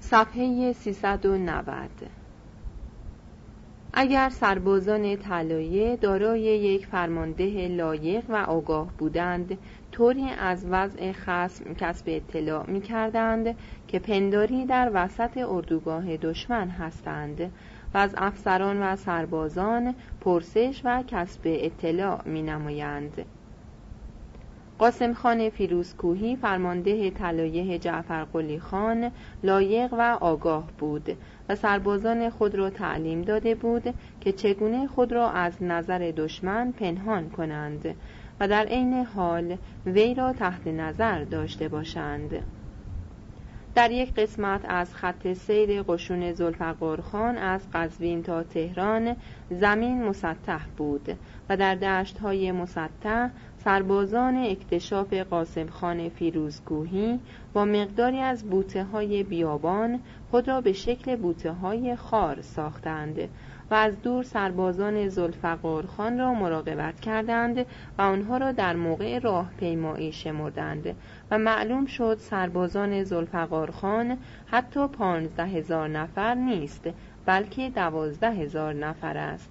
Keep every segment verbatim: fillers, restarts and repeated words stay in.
صفحه سیصد و نود. اگر سربازان طلایه دارای یک فرمانده لایق و آگاه بودند، طوری از وضع خصم کسب اطلاع می کردند که پنداری در وسط اردوگاه دشمن هستند و از افسران و سربازان پرسش و کسب اطلاع می نمایند. قاسم خان فیروزکوهی فرمانده طلایه جعفر قلی خان لایق و آگاه بود و سربازان خود را تعلیم داده بود که چگونه خود را از نظر دشمن پنهان کنند و در عین حال وی را تحت نظر داشته باشند. در یک قسمت از خط سیر قشون ذوالفقار خان از قزوین تا تهران زمین مسطح بود و در دشت‌های مسطح سربازان اکتشاف قاسم خان فیروزکوهی با مقداری از بوته‌های بیابان خود را به شکل بوته‌های خار ساختند و از دور سربازان ذوالفقار خان را مراقبت کردند و آنها را در موقع راهپیمایی شمردند و معلوم شد سربازان ذوالفقار خان حتی پانزده هزار نفر نیست، بلکه دوازده هزار نفر است.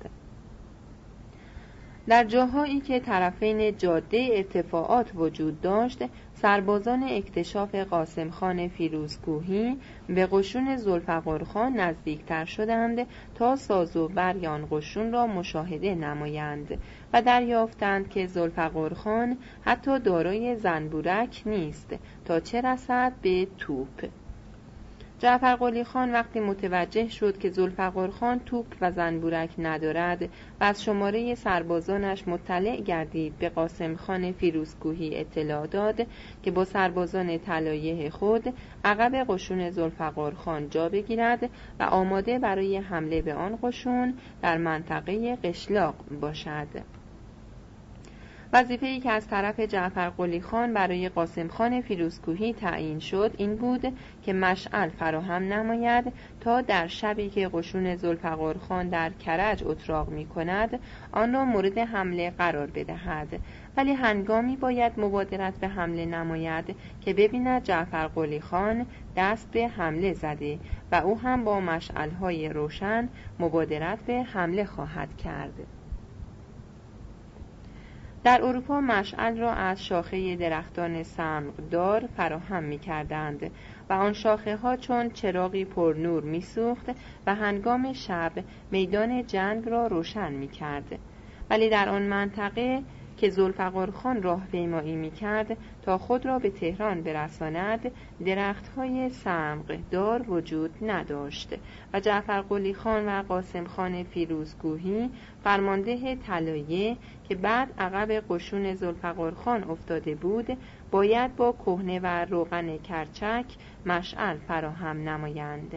در جاهایی که طرفین جاده ارتفاعات وجود داشت، سربازان اکتشاف قاسم خان فیروزکوهی به قشون ذوالفقار خان نزدیکتر شدند تا ساز و برگ آن قشون را مشاهده نمایند و دریافتند که ذوالفقار خان حتی دارای زنبورک نیست، تا چه رسد به توپ. جعفر قلی خان وقتی متوجه شد که ذوالفقار خان توپ و زنبورک ندارد و از شماره سربازانش مطلع گردید، به قاسم خان فیروزکوهی اطلاع داد که با سربازان طلایه خود عقب قشون ذوالفقار خان جا بگیرد و آماده برای حمله به آن قشون در منطقه قشلاق باشد. وظیفه‌ای که از طرف جعفر قلی خان برای قاسم خان فیروزکوهی تعیین شد این بود که مشعل فراهم نماید تا در شبی که قشون ذوالفقار خان در کرج اتراق می کند آن را مورد حمله قرار بدهد، ولی هنگامی باید مبادرت به حمله نماید که ببیند جعفر قلی خان دست به حمله زده و او هم با مشعل‌های روشن مبادرت به حمله خواهد کرد. در اروپا مشعل را از شاخه درختان صمغدار فراهم می کردند و آن شاخه ها چون چراغی پر نور می سوخت و هنگام شب میدان جنگ را روشن می کرد. ولی در آن منطقه که ذوالفقار خان راهپیمایی می کرد تا خود را به تهران برساند، درخت‌های صمغدار وجود نداشت و جعفر قلی خان و قاسم خان فیروزکوهی فرمانده طلایه که بعد عقب قشون ذوالفقار خان افتاده بود باید با کهنه و روغن کرچک مشعل فراهم نمایند.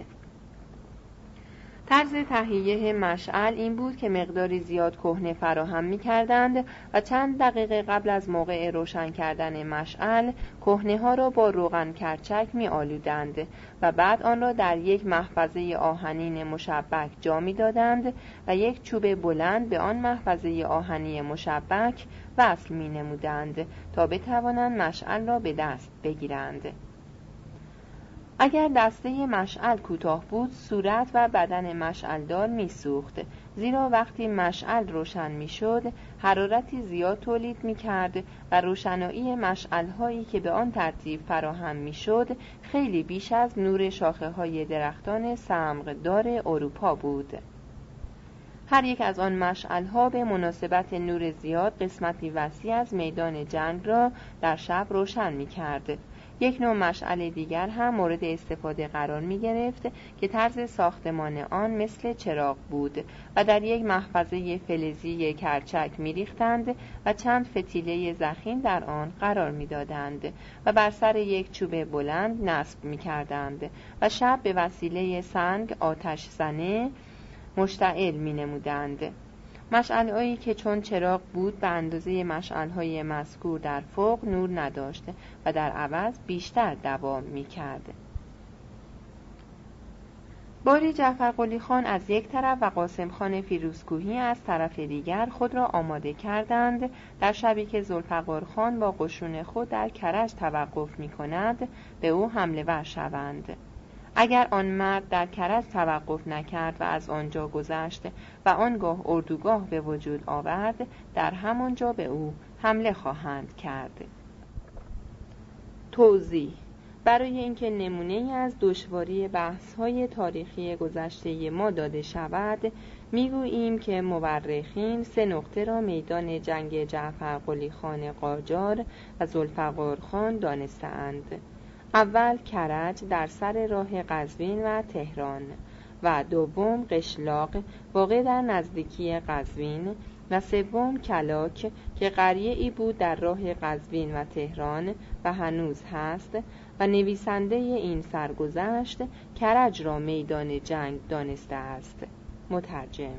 طرز تهیه مشعل این بود که مقداری زیاد کهنه فراهم می کردند و چند دقیقه قبل از موقع روشن کردن مشعل کهنه ها را با روغن کرچک می آلودند و بعد آن را در یک محفظه آهنین مشبک جا می دادند و یک چوب بلند به آن محفظه آهنی مشبک وصل می نمودند تا بتوانند مشعل را به دست بگیرند. اگر دسته مشعل کوتاه بود صورت و بدن مشعلدار می سوخت، زیرا وقتی مشعل روشن می شد حرارتی زیاد تولید می کرد و روشنایی مشعل هایی که به آن ترتیب فراهم می شد خیلی بیش از نور شاخه های درختان صمغدار اروپا بود. هر یک از آن مشعل ها به مناسبت نور زیاد قسمتی وسیع از میدان جنگ را در شب روشن می کرد. یک نوع مشعل دیگر هم مورد استفاده قرار می گرفت که طرز ساختمان آن مثل چراغ بود و در یک محفظه فلزی کرچک می ریختند و چند فتیله ضخیم در آن قرار می دادند و بر سر یک چوب بلند نصب می کردند و شب به وسیله سنگ آتش زنه مشتعل می نمودند. مشعل‌هایی که چون چراغ بود به اندازه مشعل‌های مذکور در فوق نور نداشت و در عوض بیشتر دوام می‌کرد. باری جعفر قلی خان از یک طرف و قاسم خان فیروزکوهی از طرف دیگر خود را آماده کردند در شبی که ذوالفقار خان با قشون خود در کرج توقف می‌کند به او حمله ور شوند. اگر آن مرد در کرج توقف نکرد و از آنجا گذشت و آنگاه اردوگاه به وجود آورد، در همانجا به او حمله خواهند کرد. توضیح: برای اینکه نمونه‌ای از دشواری بحث‌های تاریخی گذشته ما داده شود، می‌گوییم که مورخین سه نقطه را میدان جنگ جعفر قلی خان قاجار و ذوالفقار خان دانسته‌اند. اول کرج در سر راه قزوین و تهران و دوم قشلاق واقع در نزدیکی قزوین و سوم کلاک که قریه‌ای بود در راه قزوین و تهران و هنوز هست و نویسنده این سرگذشت کرج را میدان جنگ دانسته است. مترجم.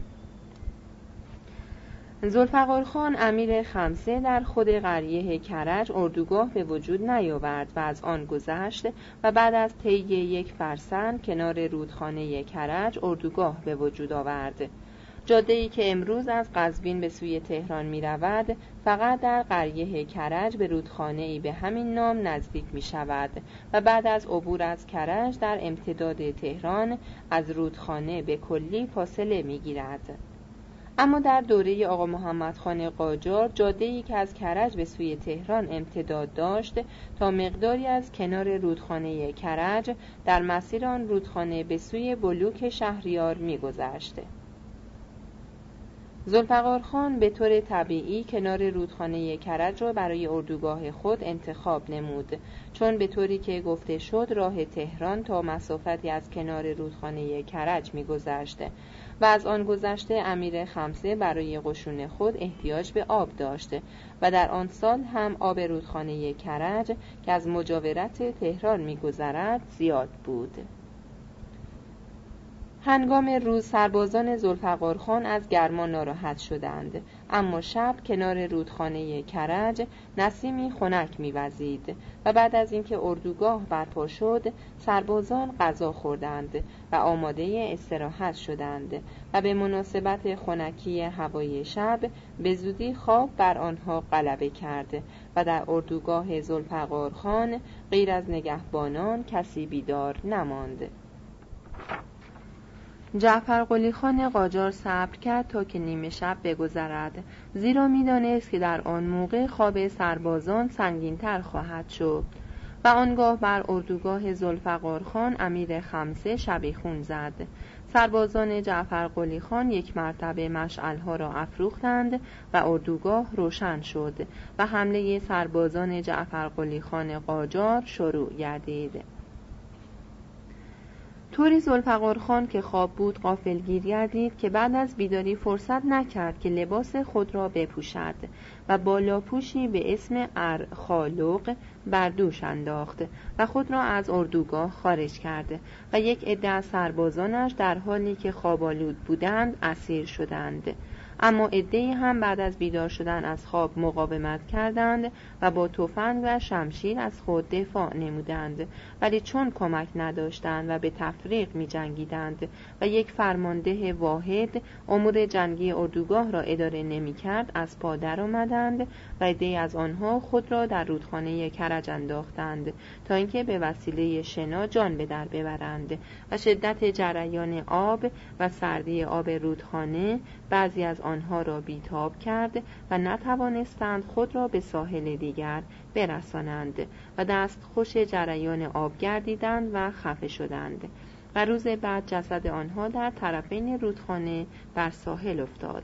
ذوالفقار خان امیر خمسه در خود قریه کرج اردوگاه به وجود نیاورد و از آن گذشت و بعد از طی یک فرسنگ کنار رودخانه کرج اردوگاه به وجود آورد. جاده‌ای که امروز از قزوین به سوی تهران می رود فقط در قریه کرج به رودخانه‌ای به همین نام نزدیک می شود و بعد از عبور از کرج در امتداد تهران از رودخانه به کلی فاصله می گیرد. اما در دوره آقا محمد خان قاجار جاده‌ای که از کرج به سوی تهران امتداد داشت تا مقداری از کنار رودخانه کرج در مسیر آن رودخانه به سوی بلوک شهریار می‌گذشت. ذوالفقار خان به طور طبیعی کنار رودخانه کرج را برای اردوگاه خود انتخاب نمود، چون به طوری که گفته شد راه تهران تا مسافتی از کنار رودخانه کرج می‌گذشت و از آن گذشته امیر خمسه برای قشون خود احتیاج به آب داشت و در آن سال هم آب رودخانه کرج که از مجاورت تهران می‌گذرد زیاد بود. هنگام روز سربازان ذوالفقار خان از گرما ناراحت شدند، اما شب کنار رودخانه کرج نسیمی خنک می‌وزید و بعد از اینکه اردوگاه برپا شد سربازان غذا خوردند و آماده استراحت شدند و به مناسبت خنکی هوای شب به زودی خواب بر آنها غلبه کرد و در اردوگاه ذوالفقار خان غیر از نگهبانان کسی بیدار نماند. جعفر قلی خان قاجار صبر کرد تا که نیمه شب بگذرد، زیرا می‌دانست که در آن موقع خواب سربازان سنگین‌تر خواهد شد و آنگاه بر اردوگاه ذوالفقار خان امیر خمسه شبیخون زد. سربازان جعفر قلی خان یک مرتبه مشعل‌ها را افروختند و اردوگاه روشن شد و حمله سربازان جعفر قلی خان قاجار شروع گردید. طوری ذوالفقار خان که خواب بود غافلگیر گردید که بعد از بیداری فرصت نکرد که لباس خود را بپوشد و بالاپوشی به اسم ارخالق بر دوش انداخت و خود را از اردوگاه خارج کرد و یک عده از سربازانش در حالی که خواب‌آلود بودند اسیر شدند. اما عده‌ای هم بعد از بیدار شدن از خواب مقاومت کردند و با تفنگ و شمشیر از خود دفاع نمودند، ولی چون کمک نداشتند و به تفریق می جنگیدند و یک فرمانده واحد امور جنگی اردوگاه را اداره نمی کرد از پا در آمدند و عده‌ای از آنها خود را در رودخانه کرج انداختند تا اینکه به وسیله شنا جان به در ببرند و شدت جریان آب و سردی آب رودخانه بعضی از آنها را بیتاب کرد و نتوانستند خود را به ساحل دیگر برسانند و دست خوش جریان آب گردیدند و خفه شدند و روز بعد جسد آنها در طرفین رودخانه بر ساحل افتاد.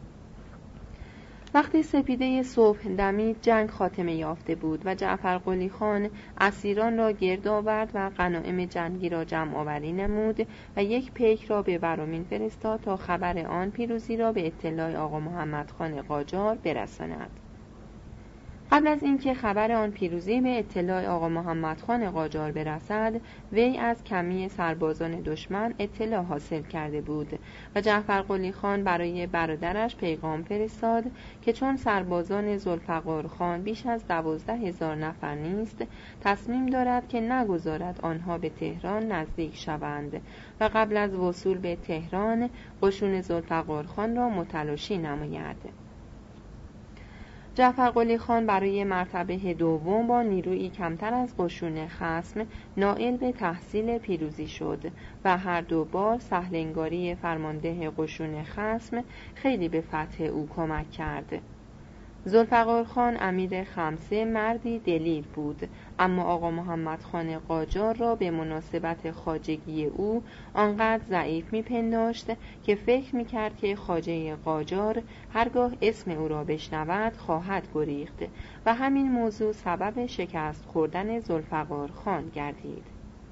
وقتی سپیده صبح دمید جنگ خاتمه یافته بود و جعفر قلی خان اسیران را گرد آورد و غنایم جنگی را جمع آوری نمود و یک پیک را به ورامین فرستاد تا خبر آن پیروزی را به اطلاع آقا محمد خان قاجار برساند. قبل از اینکه خبر آن پیروزی به اطلاع آقا محمد خان قاجار برسد، وی از کمی سربازان دشمن اطلاع حاصل کرده بود و جعفر قلی خان برای برادرش پیغام فرستاد که چون سربازان ذوالفقار خان بیش از دوازده هزار نفر نیست، تصمیم دارد که نگذارد آنها به تهران نزدیک شوند و قبل از وصول به تهران قشون ذوالفقار خان را متلاشی نماید. جعفر قلی خان برای مرتبه دوم با نیرویی کمتر از قشون خصم نائل به تحصیل پیروزی شد و هر دو بار سهلنگاری فرمانده قشون خصم خیلی به فتح او کمک کرد. ذوالفقار خان امیر خمسه مردی دلیر بود، اما آقا محمد خان قاجار را به مناسبت خواجگی او آنقدر ضعیف می‌پنداشت که فکر می‌کرد که خواجه قاجار هرگاه اسم او را بشنود خواهد گریخت و همین موضوع سبب شکست خوردن ذوالفقار خان گردید.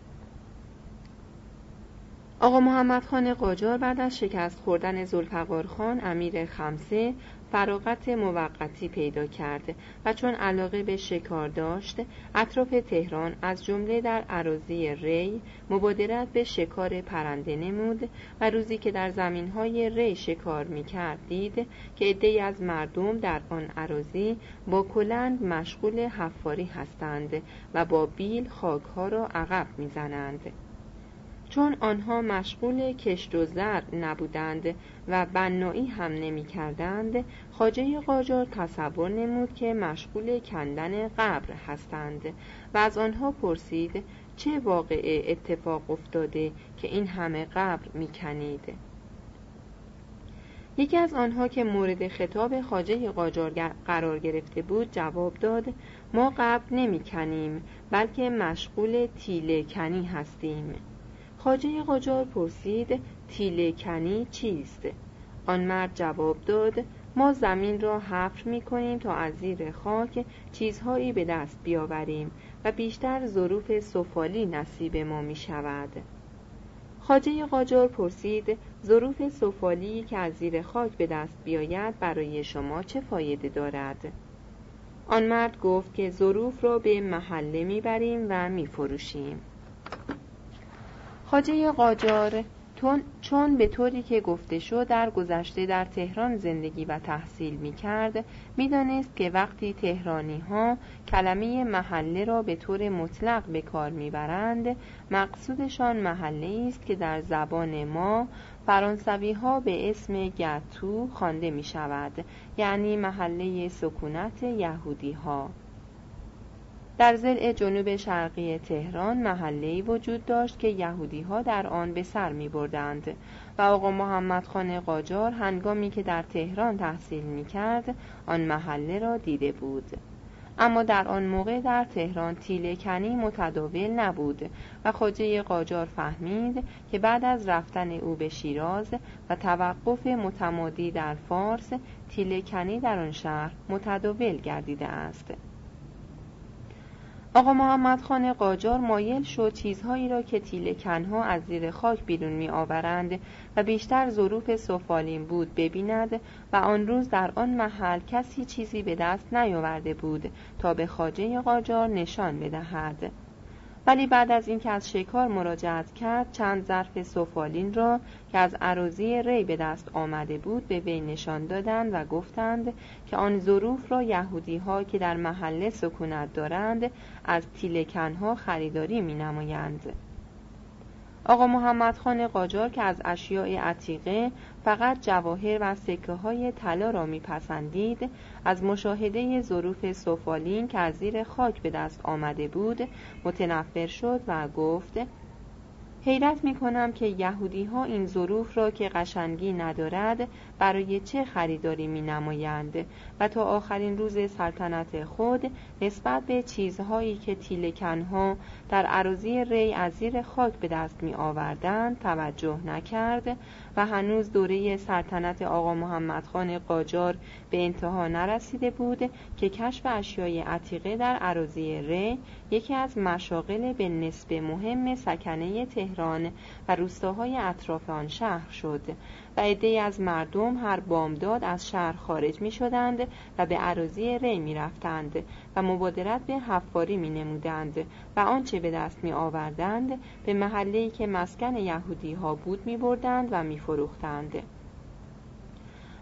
آقا محمد خان قاجار بعد از شکست خوردن ذوالفقار خان امیر خمسه فراغت موقتی پیدا کرد و چون علاقه به شکار داشت اطراف تهران از جمله در اراضی ری مبادرت به شکار پرنده نمود و روزی که در زمینهای ری شکار می‌کرد دید که عده‌ای از مردم در آن اراضی با کلند مشغول حفاری هستند و با بیل خاک‌ها را عقب می‌زنند. چون آنها مشغول کشت و زرع نبودند و بنایی هم نمی کردند، خواجه قاجار تصور نمود که مشغول کندن قبر هستند و از آنها پرسید چه واقعه اتفاق افتاده که این همه قبر می کنید؟ یکی از آنها که مورد خطاب خواجه قاجار قرار گرفته بود جواب داد ما قبر نمی کنیم بلکه مشغول تیله کنی هستیم. خواجه قاجار پرسید تیله کنی چیست؟ آن مرد جواب داد ما زمین را حفر می کنیم تا از زیر خاک چیزهایی به دست بیاوریم و بیشتر ظروف سفالی نصیب ما می شود. خواجه قاجار پرسید ظروف سفالی که از زیر خاک به دست بیاید برای شما چه فایده دارد؟ آن مرد گفت که ظروف را به محله می بریم و می فروشیم. خواجه قاجار چون به طوری که گفته شد در گذشته در تهران زندگی و تحصیل می کرد می دانست که وقتی تهرانی ها کلمه محله را به طور مطلق به کار می برند مقصودشان محله است که در زبان ما فرانسوی ها به اسم گتو خوانده می شود، یعنی محله سکونت یهودی ها. در ضلع جنوب شرقی تهران محله‌ای وجود داشت که یهودی‌ها در آن به سر می‌بردند و آقا محمد خان قاجار هنگامی که در تهران تحصیل می‌کرد آن محله را دیده بود. اما در آن موقع در تهران تیله کنی متداول نبود و خواجه قاجار فهمید که بعد از رفتن او به شیراز و توقف متمادی در فارس تیله کنی در آن شهر متداول گردیده است. آقا محمد خان قاجار مایل شد چیزهایی را که تیله کنها از زیر خاک بیرون می آورند و بیشتر ظروف سفالین بود ببیند و آن روز در آن محل کسی چیزی به دست نیاورده بود تا به خواجه قاجار نشان بدهد. ولی بعد از اینکه از شکار مراجعت کرد چند ظرف سفالین را که از اراضی ری به دست آمده بود به وی نشان دادند و گفتند که آن ظروف را یهودی ها که در محله سکونت دارند از تیله کنها خریداری می نمایند. آقا محمد خان قاجار که از اشیاء عتیقه فقط جواهر و سکه های طلا را میپسندید از مشاهده ظروف سفالین که از زیر خاک به دست آمده بود متنفر شد و گفت حیرت می کنم که یهودی ها این ظروف را که قشنگی ندارد برای چه خریداری می نمایند و تا آخرین روز سلطنت خود نسبت به چیزهایی که تیله کنها در اراضی ری از زیر خاک به دست می آوردند توجه نکرد و هنوز دوره سلطنت آقا محمد خان قاجار به انتها نرسیده بود که کشف اشیای عتیقه در اراضی ری یکی از مشاغل به نسبه مهم سکنه تهران و روستاهای اطراف آن شهر شد و عده‌ای از مردم هر بامداد از شهر خارج می شدند و به اراضی ری می رفتند و مبادرت به حفاری می نمودند و آنچه به دست می آوردند به محله‌ای که مسکن یهودی ها بود می بردند و می فروختند.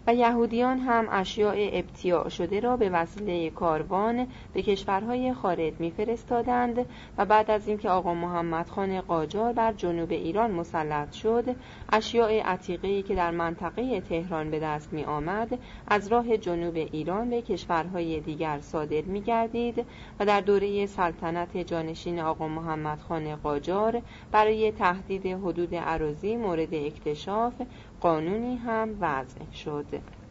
و یهودیان هم اشیاء ابتیاع شده را به وسیله کاروان به کشورهای خارج می‌فرستادند و بعد از اینکه آقا محمد خان قاجار بر جنوب ایران مسلط شد، اشیاء عتیقه‌ای که در منطقه تهران به دست می‌آمد از راه جنوب ایران به کشورهای دیگر صادر می‌گردید و در دوره سلطنت جانشین آقا محمد خان قاجار برای تحدید حدود اراضی مورد اکتشاف قانونی هم وضع شد.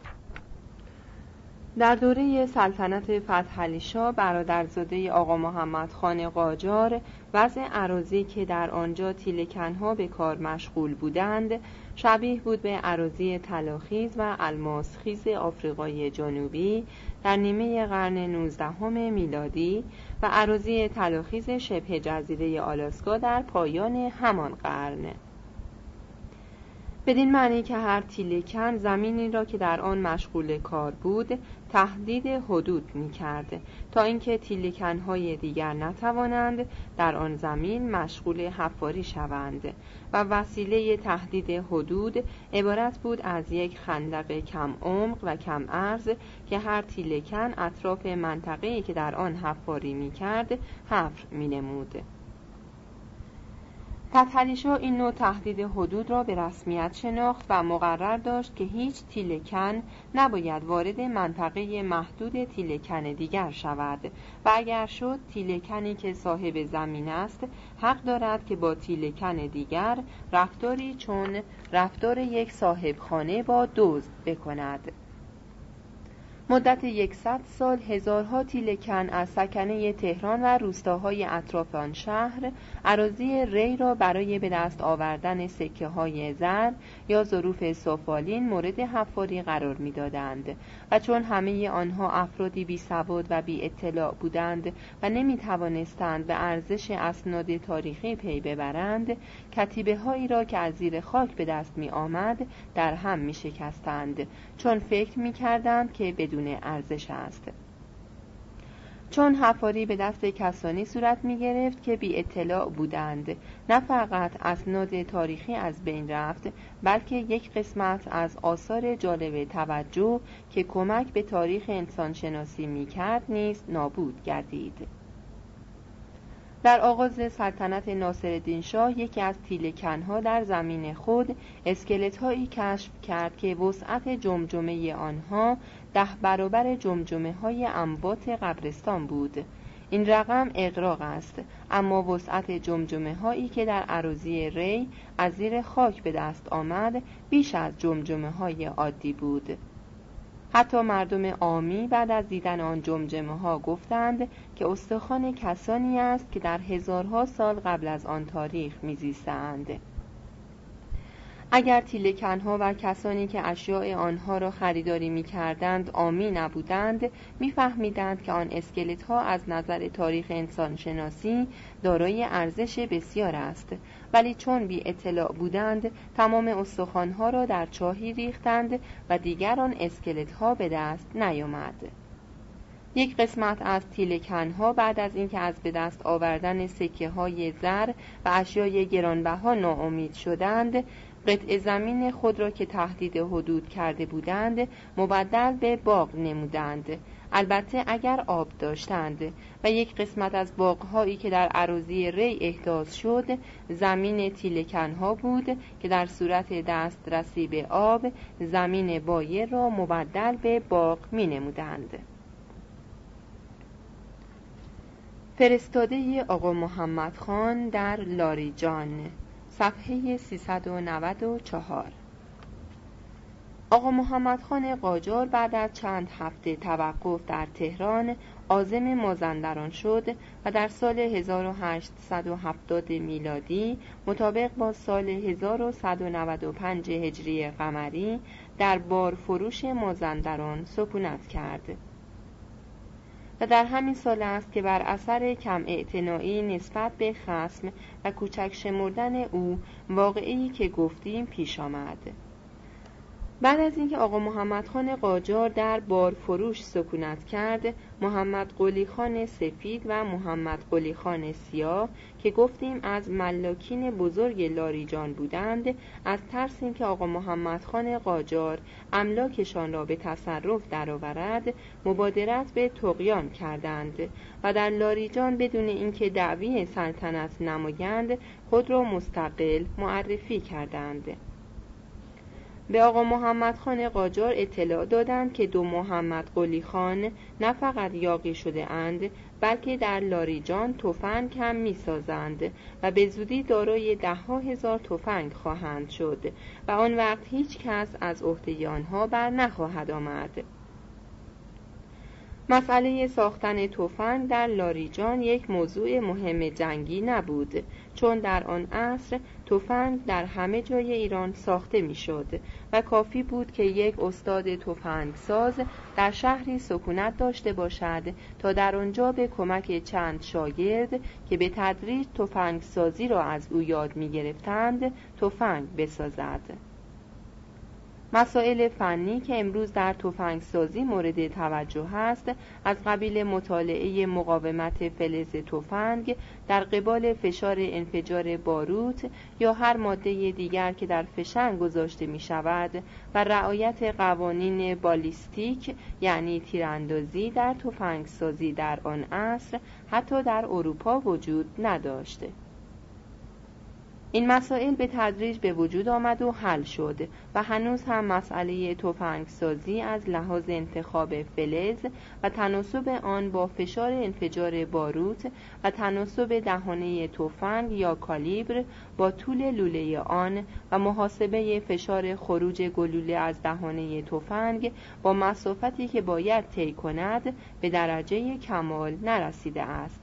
در دوره سلطنت فتح علی شاه برادرزاده آقا محمد خان قاجار وضع اراضی که در آنجا تیله‌کن‌ها به کار مشغول بودند شبیه بود به اراضی طلاخیز و الماسخیز آفریقای جنوبی در نیمه قرن نوزدهم میلادی و اراضی طلاخیز شبه جزیره آلاسکا در پایان همان قرن. بدین معنی که هر تیله‌کن زمینی را که در آن مشغول کار بود تحدید حدود می‌کرد تا اینکه تیله‌کن‌های دیگر نتوانند در آن زمین مشغول حفاری شوند و وسیله تحدید حدود عبارت بود از یک خندق کم عمق و کم عرض که هر تیله‌کن اطراف منطقه‌ای که در آن حفاری می‌کرد حفر می‌نمود. فتح علی شاه این نوع تحدید حدود را به رسمیت شناخت و مقرر داشت که هیچ تیله‌کن نباید وارد منطقه محدود تیله‌کن دیگر شود و اگر شد تیله‌کنی که صاحب زمین است حق دارد که با تیله‌کن دیگر رفتاری چون رفتار یک صاحب خانه با دزد بکند. مدت یکصد سال هزارها تیله‌کن از سکنه تهران و روستاهای اطراف آن شهر اراضی ری را برای به دست آوردن سکه‌های زر یا ظروف سفالین مورد حفاری قرار می‌دادند و چون همه آنها افرادی بی‌سواد و بی اطلاع بودند و نمی‌توانستند به ارزش اسناد تاریخی پی ببرند، کتیبه‌هایی را که از زیر خاک به دست می‌آمد در هم می‌شکستند چون فکر می‌کردند که بدون ارزش است. چون حفاری به دست کسانی صورت می گرفت که بی اطلاع بودند، نه فقط اسناد تاریخی از بین رفت بلکه یک قسمت از آثار جالب توجه که کمک به تاریخ انسانشناسی می کرد نیز نابود گردید. در آغاز سلطنت ناصرالدین شاه یکی از تیله‌کن‌ها در زمین خود اسکلت‌هایی کشف کرد که وسعت جمجمه آنها ده برابر جمجمه‌های اموات قبرستان بود. این رقم اغراق است، اما وسعت جمجمه‌هایی که در اراضی ری از زیر خاک به دست آمد بیش از جمجمه‌های عادی بود. حتی مردم عامی بعد از دیدن آن جمجمه ها گفتند که استخوان کسانی است که در هزارها سال قبل از آن تاریخ میزیستند. اگر تیله‌کن‌ها و کسانی که اشیاء آنها را خریداری می‌کردند عامی نبودند، می‌فهمیدند که آن اسکلت‌ها از نظر تاریخ انسانشناسی دارای ارزش بسیار است، ولی چون بی اطلاع بودند تمام استخوان‌ها را در چاهی ریختند و دیگر آن اسکلت‌ها به دست نیامد. یک قسمت از تیله‌کن‌ها بعد از اینکه از به دست آوردن سکه‌های زر و اشیای گرانبها ناامید شدند، قطع زمین خود را که تحدید حدود کرده بودند مبدل به باغ نمودند، البته اگر آب داشتند، و یک قسمت از باغ‌هایی که در اراضی ری احداث شد زمین تیله‌کن‌ها بود که در صورت دسترسی به آب زمین بایر را مبدل به باغ می‌نمودند. فرستاده آقا محمد خان در لاریجان، صفحه سیصد و نود و چهار. آقا محمد خان قاجار بعد از چند هفته توقف در تهران عازم مازندران شد و در سال هزار و هشتصد و هفتاد میلادی مطابق با سال هزار و صد و نود و پنج هجری قمری در بارفروش مازندران سکونت کرد. و در همین سال است که بر اثر کم اعتنایی نسبت به خصم و کوچک شمردن او واقعی که گفتیم پیش آمد. بعد از اینکه آقا محمد خان قاجار در بارفروش سکونت کرد، محمد قلی خان سفید و محمد قلی خان سیاه که گفتیم از ملاکین بزرگ لاریجان بودند، از ترس اینکه آقا محمد خان قاجار املاکشان را به تصرف درآورد، مبادرت به طغیان کردند و در لاریجان بدون اینکه دعوی سلطنت نمایند خود را مستقل معرفی کردند. به آقا محمد خان قاجار اطلاع دادند که دو محمد قلی خان نه فقط یاغی شده اند، بلکه در لاریجان تفنگ هم می سازند و به زودی دارای ده ها هزار تفنگ خواهند شد و آن وقت هیچ کس از عهده آنها بر نخواهد آمد. مسئله ساختن تفنگ در لاریجان یک موضوع مهم جنگی نبود، چون در آن عصر تفنگ در همه جای ایران ساخته میشد و کافی بود که یک استاد تفنگ ساز در شهری سکونت داشته باشد تا در آنجا به کمک چند شاگرد که به تدریج تفنگ سازی را از او یاد می گرفتند تفنگ بسازد. مسائل فنی که امروز در تفنگسازی مورد توجه است، از قبیل مطالعه مقاومت فلز تفنگ در قبال فشار انفجار باروت یا هر ماده دیگر که در فشنگ گذاشته می شود و رعایت قوانین بالیستیک یعنی تیراندازی در تفنگسازی در آن عصر حتی در اروپا وجود نداشته. این مسائل به تدریج به وجود آمد و حل شد و هنوز هم مسئله تفنگسازی از لحاظ انتخاب فلز و تناسب آن با فشار انفجار باروت و تناسب دهانه تفنگ یا کالیبر با طول لوله آن و محاسبه فشار خروج گلوله از دهانه تفنگ با مسافتی که باید طی کند به درجه کمال نرسیده است.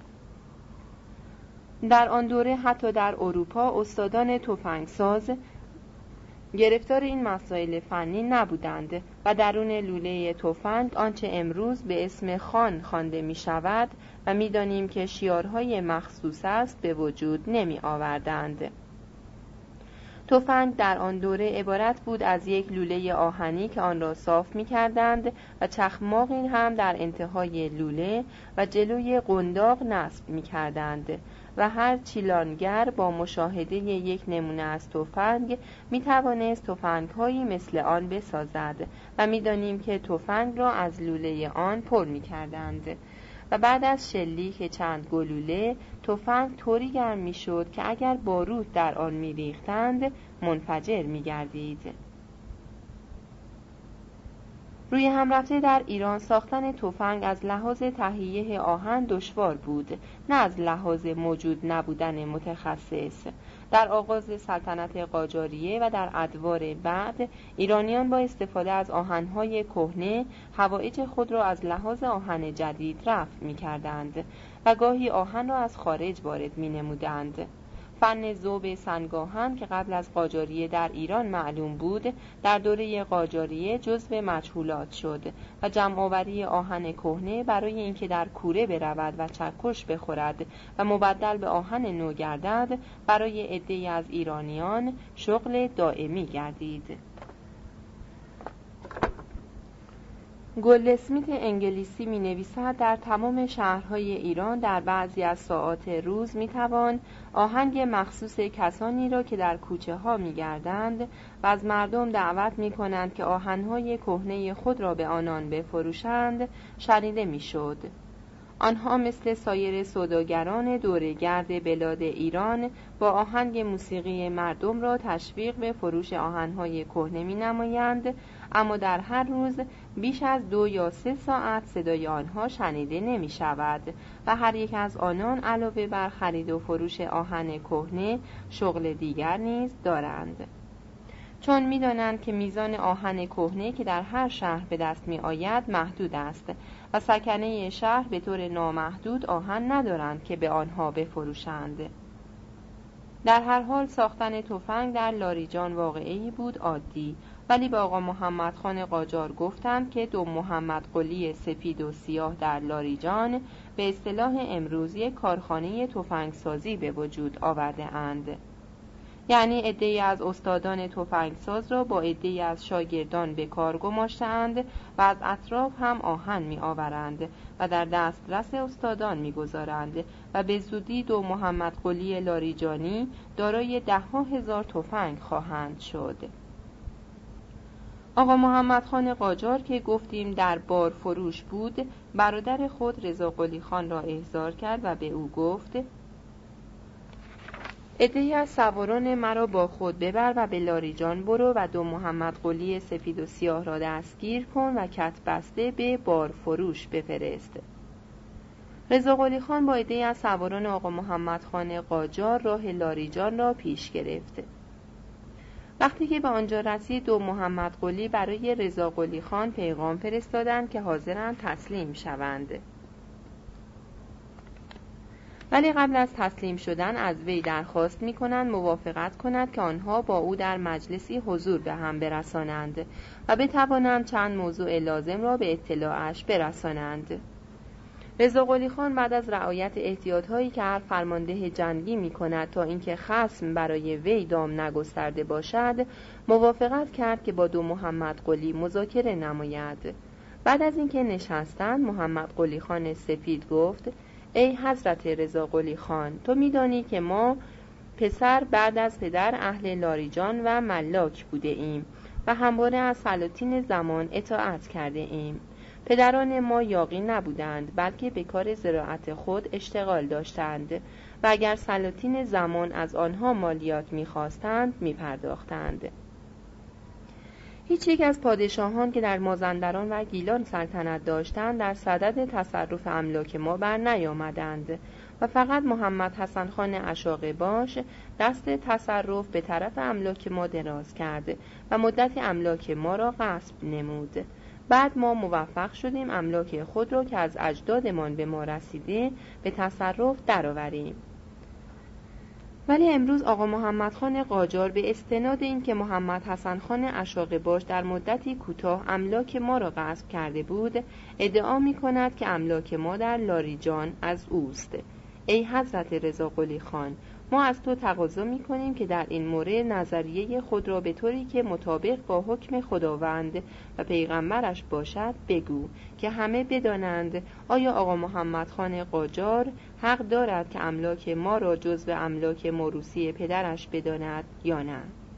در آن دوره حتی در اروپا استادان تفنگساز گرفتار این مسائل فنی نبودند و درون لوله تفنگ آنچه امروز به اسم خان خوانده می شود و می دانیم که شیارهای مخصوص است به وجود نمی آوردند. تفنگ در آن دوره عبارت بود از یک لوله آهنی که آن را صاف می کردند و چخماقی هم در انتهای لوله و جلوی قنداق نصب می کردند و هر چیلانگر با مشاهده یک نمونه از تفنگ می توانست تفنگ‌هایی مثل آن بسازد و می دانیم که تفنگ را از لوله آن پر می کردند و بعد از شلیک چند گلوله تفنگ طوری گرم می شد که اگر باروت در آن می ریختند منفجر می گردید. روی هم رفته در ایران ساختن تفنگ از لحاظ تهیه آهن دشوار بود، نه از لحاظ موجود نبودن متخصص. در آغاز سلطنت قاجاریه و در ادوار بعد ایرانیان با استفاده از آهن‌های کهنه حوائج خود را از لحاظ آهن جدید رفع می‌کردند و گاهی آهن را از خارج وارد می‌نمودند. فن ذوب سنگاهن که قبل از قاجاریه در ایران معلوم بود، در دوره قاجاریه جزو مجهولات شد و جمع‌آوری آهن کهنه برای اینکه در کوره برود و چکش بخورد و مبدل به آهن نو گردد برای عده‌ای از ایرانیان شغل دائمی گردید. گلدسمیت انگلیسی می نویسد در تمام شهرهای ایران در بعضی از ساعات روز می توان آهنگ مخصوص کسانی را که در کوچه ها می گردند و از مردم دعوت می کنند که آهنهای کهنه خود را به آنان بفروشند شنیده می شد. آنها مثل سایر سوداگران دوره‌گرد بلاد ایران با آهنگ موسیقی مردم را تشویق به فروش آهنهای کهنه می نمایند، اما در هر روز بیش از دو یا سه ساعت صدای آنها شنیده نمی شود و هر یک از آنان علاوه بر خرید و فروش آهن کهنه شغل دیگر نیز دارند. چون می دانند که میزان آهن کهنه که در هر شهر به دست می آید محدود است و سکنه شهر به طور نامحدود آهن ندارند که به آنها بفروشند. در هر حال ساختن تفنگ در لاریجان واقعی بود عادی، ولی با آقا محمد خان قاجار گفتند که دو محمد قلی سفید و سیاه در لاریجان به اصطلاح امروزی کارخانه تفنگسازی به وجود آورده اند. یعنی عده‌ای از استادان تفنگساز را با عده‌ای از شاگردان به کار گماشته‌اند و از اطراف هم آهن می‌آورند و در دسترس استادان می‌گذارند و به زودی دو محمد قلی لاریجانی دارای ده‌ها هزار تفنگ خواهند شد. آقا محمد خان قاجار که گفتیم در بار فروش بود، برادر خود رضا قلی خان را احضار کرد و به او گفت: عده‌ای از سواران مرا با خود ببر و به لاریجان برو و دو محمد قلی سفید و سیاه را دستگیر کن و کت بسته به بار فروش بفرست. رضا قلی خان با عده‌ای از سواران آقا محمد خان قاجار راه لاریجان را پیش گرفت. وقتی که به آنجا رسید، دو محمد قلی برای رضا قلی خان پیغام فرستادند که حاضرند تسلیم شوند، ولی قبل از تسلیم شدن از وی درخواست می کنند موافقت کند که آنها با او در مجلسی حضور به هم برسانند و بتوانند چند موضوع لازم را به اطلاعش برسانند. رضا قلی خان بعد از رعایت احتیاط‌هایی که هر فرمانده جنگی می‌کند تا اینکه خصم برای وی دام نگسترده باشد، موافقت کرد که با دو محمد قلی مذاکره نماید. بعد از اینکه نشستند، محمد قلی خان سفید گفت: ای حضرت رضا قلی خان، تو می‌دانی که ما پسر بعد از پدر اهل لاریجان و ملاک بوده ایم و همواره از سلاطین زمان اطاعت کرده ایم. پدران ما یاغی نبودند، بلکه به کار زراعت خود اشتغال داشتند و اگر سلاطین زمان از آنها مالیات می‌خواستند می‌پرداختند. هیچ یک از پادشاهان که در مازندران و گیلان سلطنت داشتند در صدد تصرف املاک ما بر نیامدند و فقط محمد حسن خان اشاقباش دست تصرف به طرف املاک ما دراز کرد و مدت املاک ما را غصب نمود. بعد ما موفق شدیم املاک خود را که از اجدادمان به ما رسیده به تصرف درآوریم. ولی امروز آقا محمد خان قاجار به استناد این که محمد حسن خان اشاقباش در مدتی کوتاه املاک ما را غصب کرده بود، ادعا می کند که املاک ما در لاریجان از اوست. ای حضرت رضا قلی خان، ما از تو تقاضا می کنیم که در این مورد نظریه خود را به طوری که مطابق با حکم خداوند و پیغمبرش باشد بگو که همه بدانند آیا آقا محمد خان قاجار حق دارد که املاک ما را جزو املاک موروثی پدرش بداند یا نه؟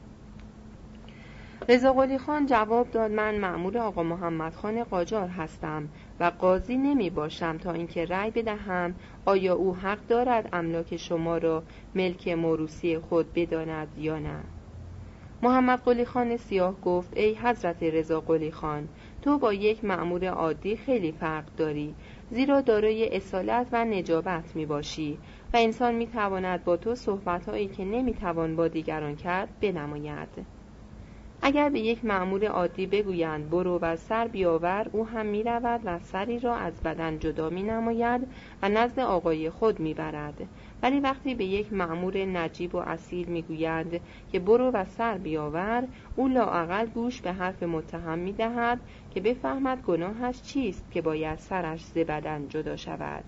رضا قلی خان جواب داد: من مأمور آقا محمد خان قاجار هستم و قاضی نمی باشم تا اینکه رأی بدهم آیا او حق دارد املاک شما را ملک موروثی خود بداند یا نه. محمد قلی خان سیاه گفت: ای حضرت رضا قلی خان، تو با یک مأمور عادی خیلی فرق داری، زیرا دارای اصالت و نجابت می باشی و انسان می تواند با تو صحبت‌هایی که نمی توان با دیگران کرد بنماید. اگر به یک مأمور عادی بگویند برو و سر بیاور، او هم می رود و سری را از بدن جدا می نماید و نزد آقای خود می برد. ولی وقتی به یک مأمور نجیب و اصیل می گویند که برو و سر بیاور، او لااقل گوش به حرف متهم می دهد که بفهمد گناهش چیست که باید سرش ز بدن جدا شود.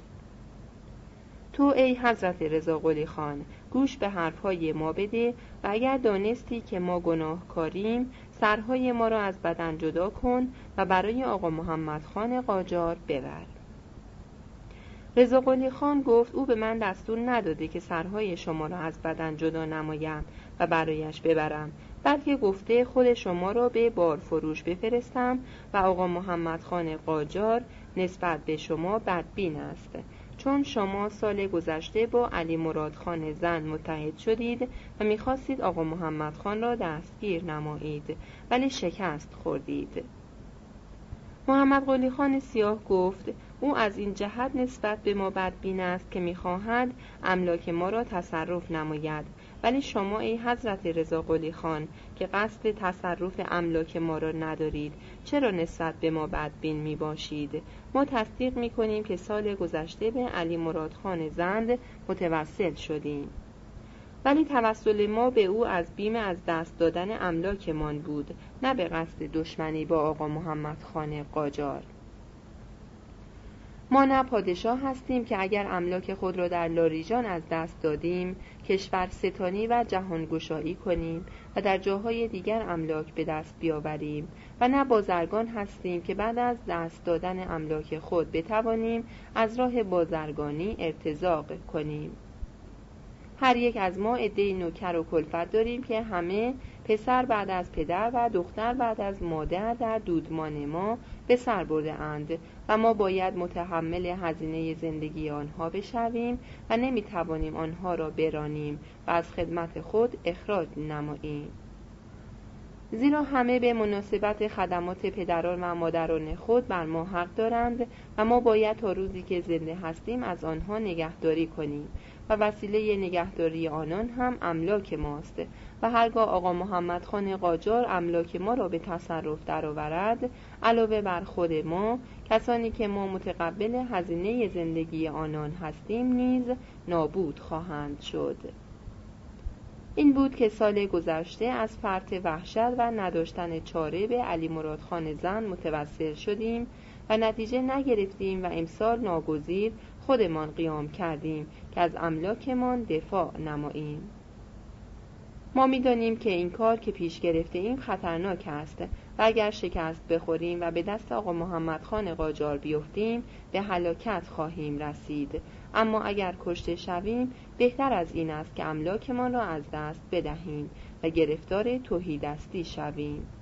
تو ای حضرت رضا قلی خان گوش به حرفهای ما بده و اگر دانستی که ما گناهکاریم، سرهای ما را از بدن جدا کن و برای آقا محمد خان قاجار ببر. رضا قلی خان گفت: او به من دستور نداده که سرهای شما را از بدن جدا نمایم و برایش ببرم، بلکه گفته خود شما را به بار فروش بفرستم و آقا محمد خان قاجار نسبت به شما بدبین است، چون شما سال گذشته با علی مراد خان زند متحد شدید و می‌خواستید آقا محمد خان را دستگیر نمایید، ولی شکست خوردید. محمد قلی خان سیاه گفت: او از این جهت نسبت به ما بدبین است که می‌خواهد املاک ما را تصرف نماید، ولی شما ای حضرت رضا قلی خان که قصد تصرف املاک ما را ندارید، چرا نسبت به ما بدبین می باشید؟ ما تصدیق می کنیم که سال گذشته به علی مراد خان زند متوسل شدیم، ولی توسل ما به او از بیم از دست دادن املاکمان بود، نه به قصد دشمنی با آقا محمد خان قاجار. ما نه پادشاه هستیم که اگر املاک خود را در لاریجان از دست دادیم کشور ستانی و جهان گشایی کنیم و در جاهای دیگر املاک به دست بیاوریم و نه بازرگان هستیم که بعد از دست دادن املاک خود بتوانیم از راه بازرگانی ارتزاق کنیم. هر یک از ما عده‌ای نوکر و کلفت داریم که همه پسر بعد از پدر و دختر بعد از مادر در دودمان ما به سر برده اند و ما باید متحمل هزینه زندگی آنها بشویم و نمیتوانیم آنها را برانیم و از خدمت خود اخراج نماییم، زیرا همه به مناسبت خدمات پدران و مادران خود بر ما حق دارند و ما باید تا روزی که زنده هستیم از آنها نگهداری کنیم و وسیله نگهداری آنان هم املاک ماست و هرگاه آقا محمد خان قاجار املاک ما را به تصرف درآورد علاوه بر خود ما کسانی که ما متقبل هزینه زندگی آنان هستیم نیز نابود خواهند شد. این بود که سال گذشته از فرط وحشت و نداشتن چاره به علی مراد خان زند متوسل شدیم و نتیجه نگرفتیم و امسال ناگزیر خودمان قیام کردیم که از املاکمان دفاع نماییم. ما می‌دانیم که این کار که پیش گرفته ایم خطرناک است و اگر شکست بخوریم و به دست آقا محمد خان قاجار بیفتیم به هلاکت خواهیم رسید، اما اگر کشته شویم بهتر از این است که املاکمان را از دست بدهیم و گرفتار تهیدستی شویم.